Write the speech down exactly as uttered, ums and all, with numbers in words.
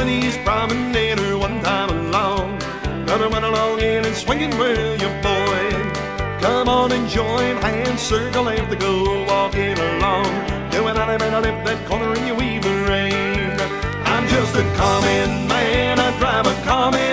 taking East Promenade or one time along. Gonna run along in and swinging with you, boy. Come on and join hands, circle after go, walking along. Doing a lip and a lip that corner and you weave the rain. I'm just a common man, I drive a common